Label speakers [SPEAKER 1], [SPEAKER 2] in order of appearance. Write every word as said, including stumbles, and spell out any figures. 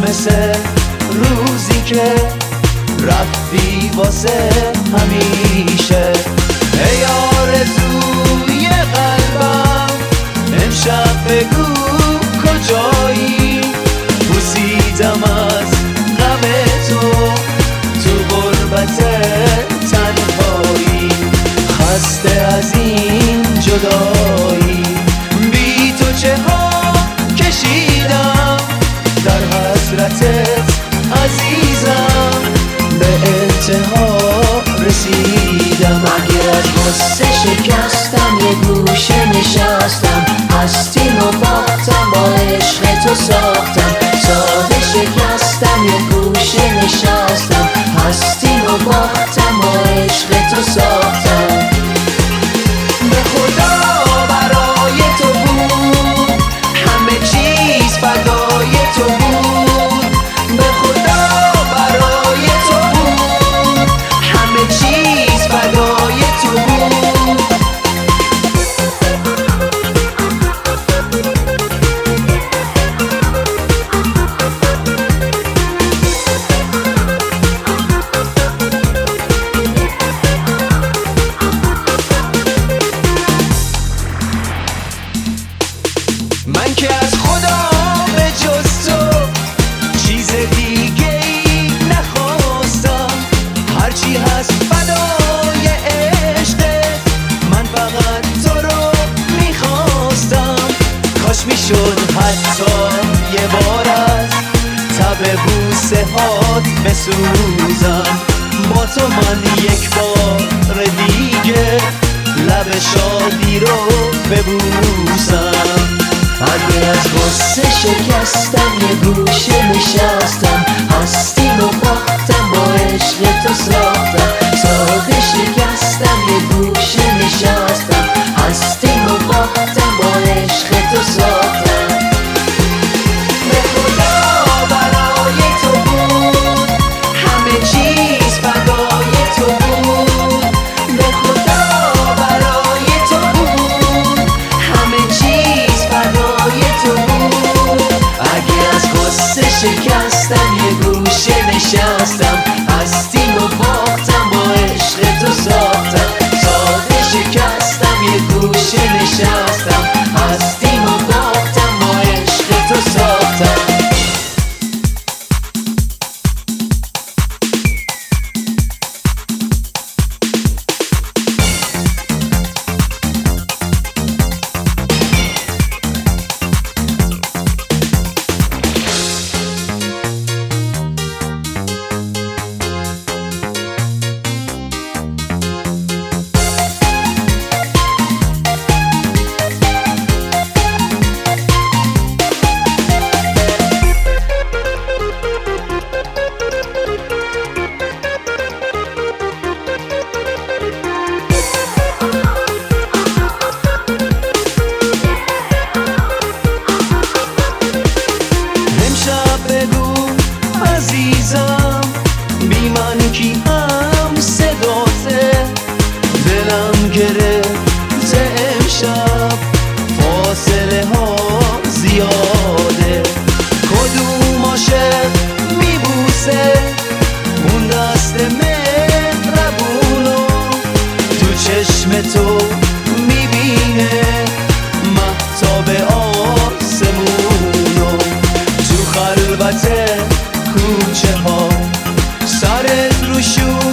[SPEAKER 1] مثل روزی که رفتی واسه همیشه. ای آرزوی قلبم امشب بگو کجایی، بوسیدم از غم تو تو غربت تنهایی، خسته از این جدایی. بی تو چه ها کشیدم در حسرتت عزیزم، به انتها رسیدم.
[SPEAKER 2] اگر از غصه شکستم یه گوشه نشستم، هستیم و باختم با عشق تو ساختم. ساده شکستم یه گوشه نشستم، هستیم و باختم با عشق تو ساختم.
[SPEAKER 1] به خدا برای تو بود، همه چیز فدای تو بود. به خدا برای تو بود، همه چیز فدای تو بود. من که از خدا به جز تو چیز دیگه ای نخواستم، هرچی هست فدای عشقت، من فقط تو رو میخواستم. کاش میشد حتی یه بار از تب بوسه هات بسوزم، با تو من یک بار دیگه لب شادی رو ببوسم.
[SPEAKER 2] اگه از غصه شکستم یه گوشه نشستم، هستیم و باختم با عشق تو ساختم. ساده شکستم یه گوشه نشستم، هستیم و باختم با عشق تو ساختم.
[SPEAKER 1] به خدا برای تو بود، همه چیز فدای تو بود. به خدا برای تو بود، همه چیز فدای تو بود.
[SPEAKER 2] اگه از غصه شکستم یه گوشه نشستم، هستیم و باختم با عشق تو ساختم. ساده شکستم یه گوشه نشستم، هستیم و باختم با عشق تو ساختم.
[SPEAKER 1] عزیزم بی من کی هم صداته، دلم گرفته امشب فاصله ها زیاده. کدوم عاشق میبوسه اون دست مهربونو، تو چشم تو میبینه مهتاب آسمونو. تو خلوت کوچه ها سرت رو شون